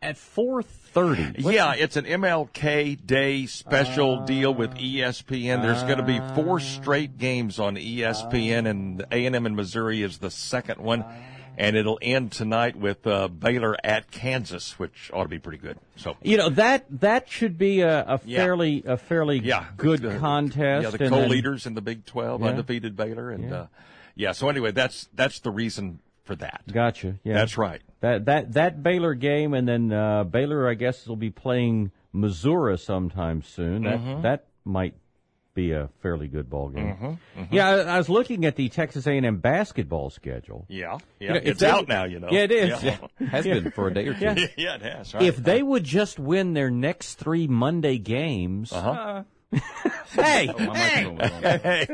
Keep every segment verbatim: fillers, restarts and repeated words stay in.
at four thirty. Yeah, it's an M L K Day special uh, deal with E S P N. There's uh, going to be four straight games on E S P N, and A and M in Missouri is the second one. And it'll end tonight with uh, Baylor at Kansas, which ought to be pretty good. So you know that that should be a, a fairly yeah. a fairly yeah. good the, contest. Yeah, the co-leaders in the Big twelve, yeah. undefeated Baylor, and yeah. Uh, yeah. So anyway, that's that's the reason for that. Gotcha. Yeah, that's right. That that that Baylor game, and then uh, Baylor, I guess, will be playing Missouri sometime soon. That mm-hmm. that might be a fairly good ball game. Mm-hmm, mm-hmm. Yeah, I, I was looking at the Texas A and M basketball schedule. Yeah, yeah, you know, it's they, out now. You know, yeah, it is. Yeah. It has yeah. been for a day or two. Yeah, yeah it has. Right, if right. they would just win their next three Monday games. Uh-huh. Uh, hey, oh, hey.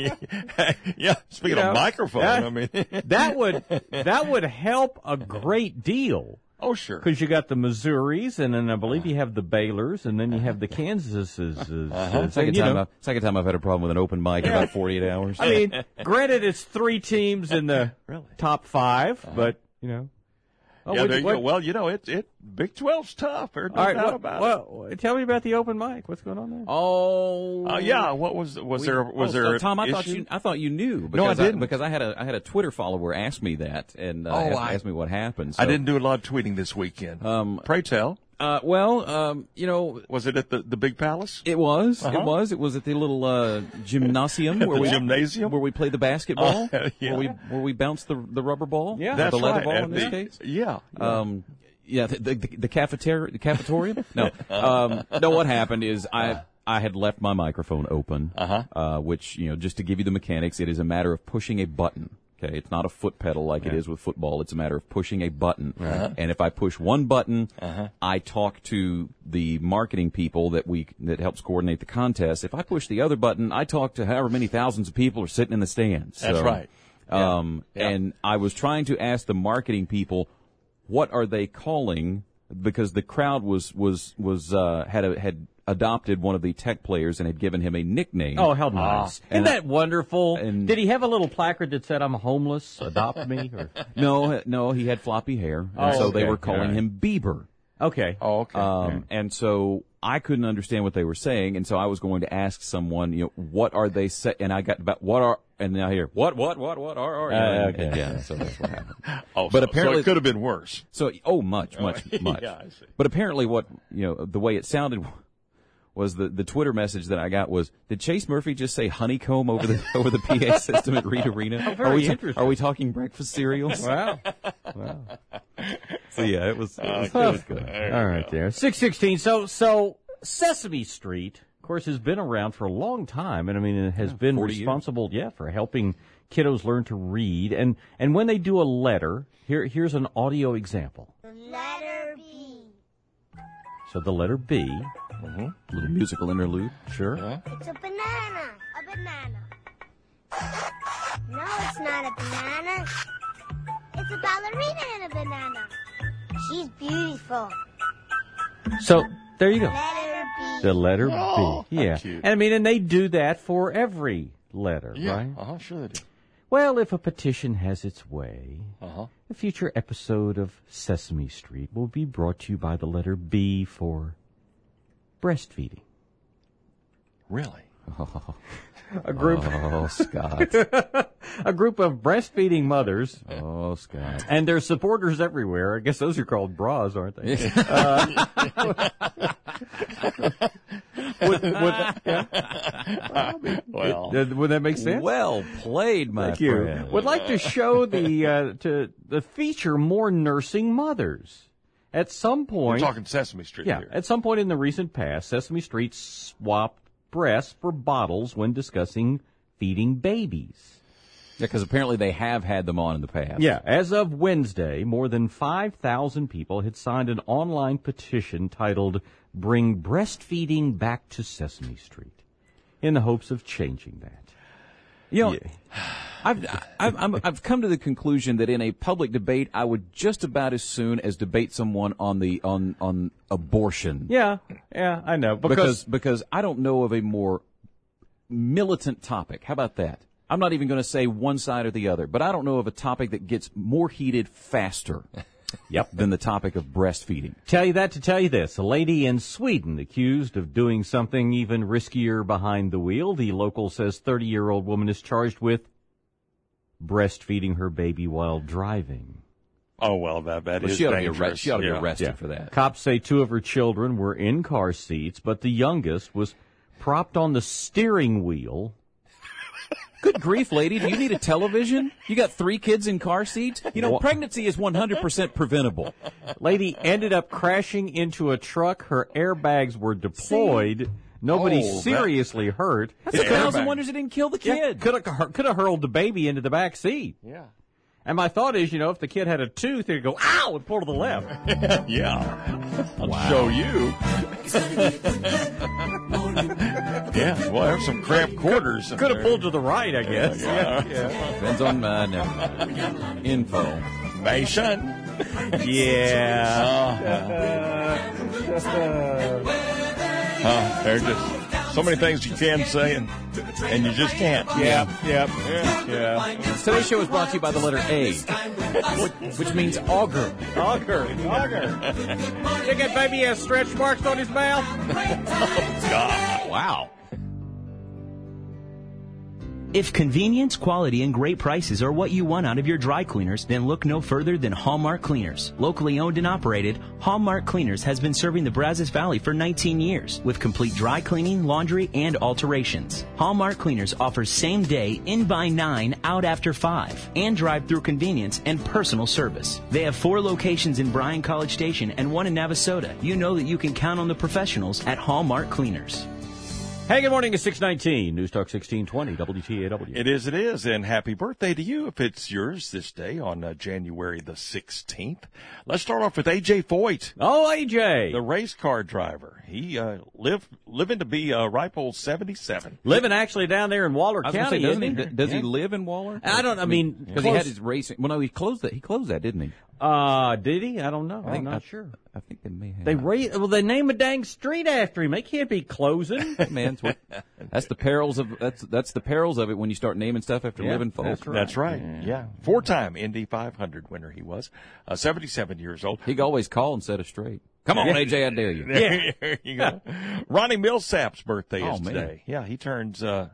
hey, yeah. Speaking you of know, microphone, that, I mean, that would that would help a great deal. Oh, sure. Because you got the Missouris, and then I believe you have the Baylors, and then you have the Kansases. Uh-huh. Second, time I've, second time I've had a problem with an open mic in yeah. about forty-eight hours. I mean, granted, it's three teams in the really? top five, uh-huh. but, you know. Oh, yeah, there you go. Well, you know, it, it, Big twelve's tough. There's no all right, doubt well, about well, it. Tell me about the open mic. What's going on there? Oh, uh, yeah. What was was we, there? Was oh, there? So, Tom, I issue? thought you. I thought you knew. Because no, I didn't. I, because I had a I had a Twitter follower ask me that and uh, oh, asked, I, asked me what happened. So, I didn't do a lot of tweeting this weekend. Um, Pray tell. Uh, well, um, you know, was it at the, the big palace? It was. Uh-huh. It was. It was at the little uh, gymnasium where the we gymnasium where we played the basketball. Uh, yeah. Where we where we bounced the the rubber ball. Yeah, that's the leather right. ball At in this the, case. Yeah. yeah. Um, yeah. The the, the cafeteria. The cafetorium. No. Um, no. What happened is I. I had left my microphone open, uh-huh. uh, which, you know, just to give you the mechanics, it is a matter of pushing a button. Okay, it's not a foot pedal like yeah. it is with football. It's a matter of pushing a button. Uh-huh. And if I push one button, uh-huh. I talk to the marketing people that we that helps coordinate the contest. If I push the other button, I talk to however many thousands of people are sitting in the stands. That's so, right. Um, yeah. Yeah. And I was trying to ask the marketing people, what are they calling? Because the crowd was was was uh, had a, had. adopted one of the Tech players and had given him a nickname. Oh, how nice. Ah. Isn't that wonderful? And did he have a little placard that said, I'm homeless, adopt me? Or? No, no, he had floppy hair. And oh, so okay. they were calling right. him Bieber. Okay. Oh, okay. Um, okay. And so I couldn't understand what they were saying, and so I was going to ask someone, you know, what are they saying? And I got about, what are, and now here, what, what, what, what are, are, uh, and, okay. and, yeah, so that's what happened. Oh, but so, apparently, so it could have been worse. So, oh, much, much, much. Yeah, I see. But apparently what, you know, the way it sounded was the, the Twitter message that I got was, did Chase Murphy just say honeycomb over the over the P A system at Reed Arena? Oh, very are we ta- interesting. Are we talking breakfast cereals? Wow. Wow. So yeah, it was, it was, uh, it was good. All right, go. there. six sixteen. So, so Sesame Street, of course, has been around for a long time, and I mean, it has yeah, been responsible, years. yeah, for helping kiddos learn to read. And and when they do a letter, here here's an audio example. The letter B. So the letter B. Mm-hmm. Little musical interlude. Sure. Yeah. It's a banana. A banana. No, it's not a banana. It's a ballerina in a banana. She's beautiful. So there you go. Letter B. The letter Oh, B. Yeah. cute. And I mean, and they do that for every letter, Yeah. right? Uh-huh, sure they do. Well, if a petition has its way, Uh-huh. a future episode of Sesame Street will be brought to you by the letter B for breastfeeding. Really? A group, Oh, Scott. a group of breastfeeding mothers Oh, Scott. and their supporters everywhere. I guess those are called bras, aren't they? uh, would, would, that, yeah. Well, Would, would that make sense? Well played, my Thank you. friend. Would like to show the uh, to the feature more nursing mothers. At some we're point, talking Sesame Street yeah, here. at some point in the recent past, Sesame Street swapped breasts for bottles when discussing feeding babies. Yeah, because apparently they have had them on in the past. Yeah, as of Wednesday, more than five thousand people had signed an online petition titled Bring Breastfeeding Back to Sesame Street in the hopes of changing that. You know, Yeah. I've, I've, I'm, I've come to the conclusion that in a public debate, I would just about as soon as debate someone on the on on abortion. Yeah, yeah, I know. Because because I don't know of a more militant topic. How about that? I'm not even going to say one side or the other, but I don't know of a topic that gets more heated faster Yep. than the topic of breastfeeding. Tell you that to tell you this. A lady in Sweden accused of doing something even riskier behind the wheel. The local says thirty-year-old woman is charged with breastfeeding her baby while driving. Oh, well, that, that Well, is she ought to be dangerous. arrested. She ought to Yeah. be arrested Yeah. for that. Cops say two of her children were in car seats, but the youngest was propped on the steering wheel. Good grief, lady. Do you need a television? You got three kids in car seats? You know, Wha- pregnancy is one hundred percent preventable. Lady ended up crashing into a truck. Her airbags were deployed. Nobody Oh, that- seriously hurt. That's It's a thousand airbag. wonders it didn't kill the kid. Could have could have hurled the baby into the back seat. Yeah. And my thought is, you know, if the kid had a tooth, he'd go, ow, and pull to the left. Yeah. I'll show you. Yeah, well, there's some cramped quarters. in Could have there. pulled to the right, I guess. Yeah. Depends on uh, never mind. Info. Mason. Yeah. Uh, there's just so many things you can say, and and you just can't. Yep, yep, yeah. Today's show is brought to you by the letter A, which, which means auger. Auger, auger. Think that baby has stretch marks on his mouth? God. Wow. If convenience, quality, and great prices are what you want out of your dry cleaners, then look no further than Hallmark Cleaners. Locally owned and operated, Hallmark Cleaners has been serving the Brazos Valley for nineteen years with complete dry cleaning, laundry, and alterations. Hallmark Cleaners offers same day, in by nine, out after five, and drive-through convenience and personal service. They have four locations in Bryan College Station and one in Navasota. You know that you can count on the professionals at Hallmark Cleaners. Hey, good morning. It's six nineteen, News Talk sixteen twenty, W T A W. It is, it is, and happy birthday to you if it's yours this day on uh, January the sixteenth. Let's start off with A J Foyt, Oh, A J. the race car driver. He uh, lived living to be a ripe old seventy-seven. Living actually down there in Waller I was gonna County, say, doesn't isn't he? he? D- Does Yeah. he live in Waller? I don't- I mean, because he close- had his racing. Well, no, he closed that. He closed that, didn't he? Uh, did he? I don't know. I think I'm not I- sure. I think they may have. They ra- well, they name a dang street after him. They can't be closing. Man, it's what, that's the perils of that's that's the perils of it when you start naming stuff after Yeah, living folk. that's right. That's right. Yeah, four-time Indy five hundred winner he was. Uh, seventy-seven years old. He could always call and set us straight. Come on, A J, I dare you. There, there you go. Ronnie Millsap's birthday Oh, is man. today. Yeah, he turns uh,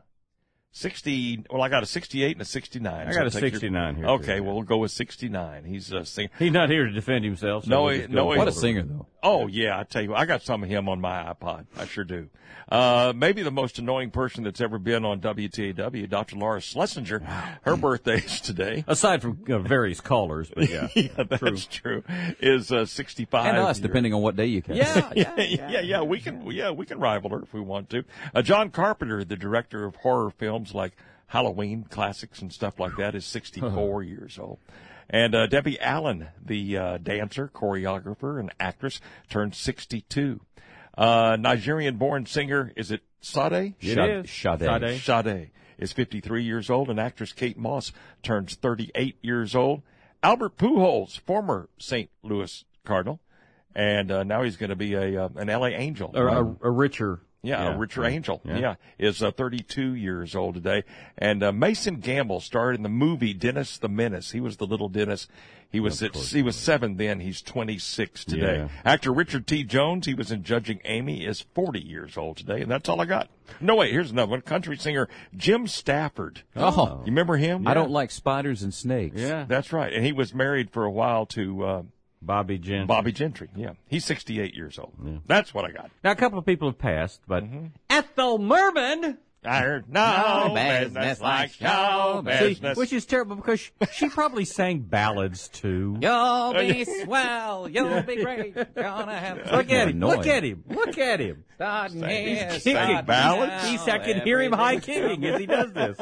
sixty. Well, I got a sixty-eight and a sixty-nine. I so got a take your- sixty-nine here, Okay, too. well, we'll go with sixty-nine. He's a singer. He's not here to defend himself. So No, we'll he- just no, go he- What a forward. singer, though. Oh, yeah, I tell you, I got some of him on my iPod. I sure do. Uh, maybe the most annoying person that's ever been on W T A W, Doctor Laura Schlesinger. Her birthday is today. Aside from uh, various callers, but yeah. Yeah, that's true. Is uh, sixty-five. And us, years- depending on what day you catch. Yeah, yeah, yeah, yeah. We can, yeah, we can rival her if we want to. Uh, John Carpenter, the director of horror films like Halloween classics and stuff like that, is sixty-four years old. And uh, Debbie Allen, the uh, dancer, choreographer, and actress, turned sixty-two. Uh, Nigerian-born singer, is it Sade? It Sade. is. Sade. Sade. Sade is fifty-three years old, and actress Kate Moss turns thirty-eight years old. Albert Pujols, former Saint Louis Cardinal, and uh, now he's going to be a uh, an L A Angel. A, a, a richer. Yeah, a richer angel. Yeah, Yeah. is uh, thirty-two years old today. And uh, Mason Gamble starred in the movie Dennis the Menace. He was the little Dennis. He was at, he was seven then. He's twenty-six today. Yeah. Actor Richard T. Jones, he was in Judging Amy, is forty years old today. And that's all I got. No, wait, here's another one. Country singer Jim Stafford. Oh. You remember him? I don't like spiders and snakes. Yeah. That's right. And he was married for a while to uh, Bobby Jensen. Bobby Gentry. Yeah, he's sixty-eight years old. That's what I got. Now, a couple of people have passed, but Ethel Merman, I heard no, No business, business like like show show see, business. which is terrible because she, she probably sang ballads too. You'll be swell. You'll be great. Gonna have Look at him! Annoying. Look at him! Look at him! Starting here, He's singing starting ballads? now, He's, I can hear him high kicking as he does this.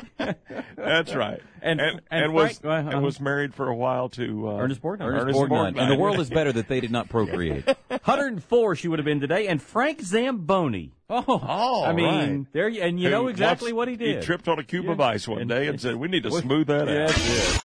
That's right. And- and, and and was Frank- uh, and was married for a while to uh, Ernest Borgnine. Ernest Ernest Borgnine. Borgnine. And the world is better that they did not procreate. one hundred four she would have been today, and Frank Zamboni. Oh, Oh, I mean, right. there, you- and you know Who exactly once- what he did. He tripped on a cube of ice one And- day and said, "We need to smooth that out." Yes, yes.